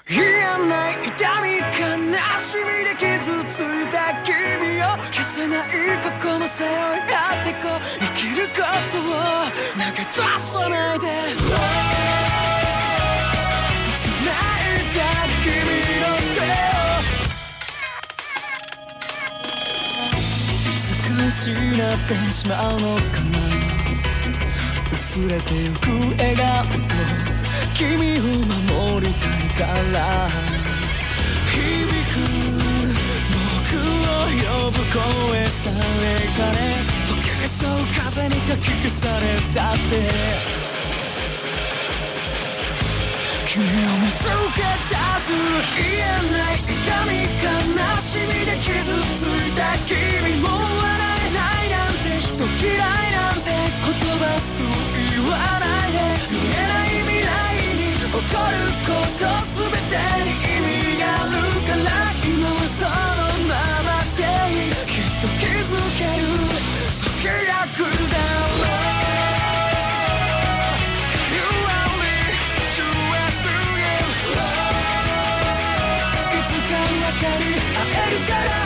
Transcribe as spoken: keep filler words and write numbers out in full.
言えない痛み悲しみで傷ついた君を消せない過去も背負い合ってこう生きることを投げ出さないで繋いだ君の手をいつか失ってしまうのかな薄れてゆく笑顔と君を守りたいから響く僕を呼ぶ声さえかね溶けそう風にかき消されたって君を見つけ出す言えない痛み悲しみで傷ついた君も笑えないなんて人嫌いなんて言葉そう言わないで見えない未来に起こること全てに意味があるから今はそのままでいいきっと気づける時が来るだろう会えるから